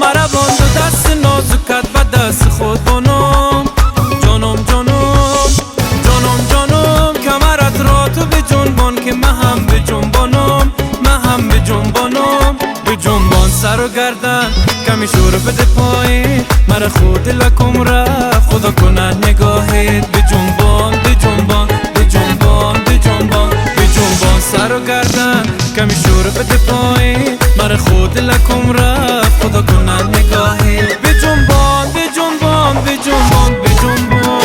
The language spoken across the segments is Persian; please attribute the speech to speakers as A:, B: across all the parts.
A: مرا باند و دست نازکت به دست خود بانم. جانم جانم جانم جانم کمرت را تو به جنبان که من هم به جنبانم، من هم به جنبانم. به جنبان سر و گردن کمی شور بده پایین، مرا خود لکم رفت خدا کنن نگاهت. به جنبان به جنبان به جنبان به جنبان به جنبان سر و گردن کمی شور بده پایین، مرا خود لکم رفت خدا کنن نگاهت. به جنبان به جنبان به جنبان به جنبان.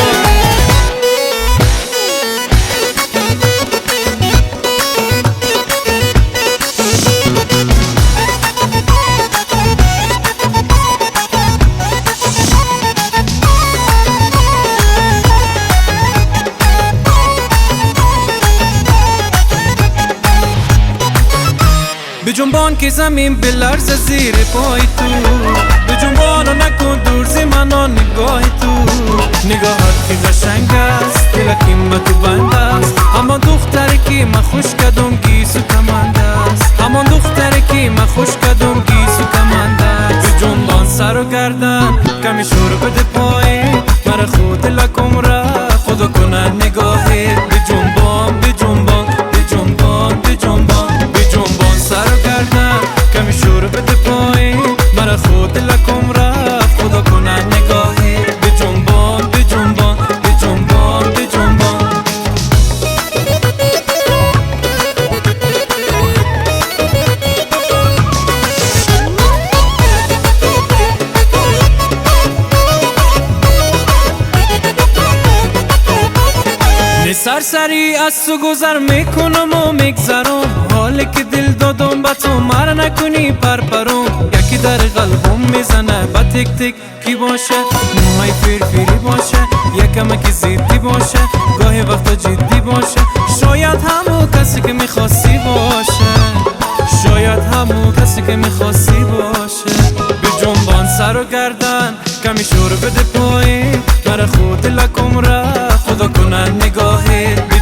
A: به جنبان که زمین بلرزه زیر پای تو، به جنبان و نکن دور زی منو نگاه تو. نگاهت که قشنگ است دل که ما تو بند است، همان دختر که ما خوش کدوم گیس و کمند است، همان دختر که ما خوش کدوم گیس و کمند است. به جنبان سر و گردن کمی شور بده پایین، مرا خود لکم رفت خدا کنن نگاهت. به جنبان به جنبان به جنبان به جنبان به جنبان سر و گردن کمی شور بده پایین، مرا خود لکم رفت خدا کنن نگاهت. به جنبان به جنبان به جنبان به جنبان. سرسری از تو گذر میکنم و میگذرم، حالی که دل دادم با تو مر نکنی پرپرم. یکی در قلبم میزنه با تک تک کی باشه، موهای فرفری باشه، یکم که زیدی باشه، گاهی وقتا جدی باشه. شاید همون کسی که میخواستی باشه، شاید همون کسی که میخواستی باشه. به جنبان سر و گردن کمی شور بده پایین، مرا خود لکم رفت خدا کنن نگاهت.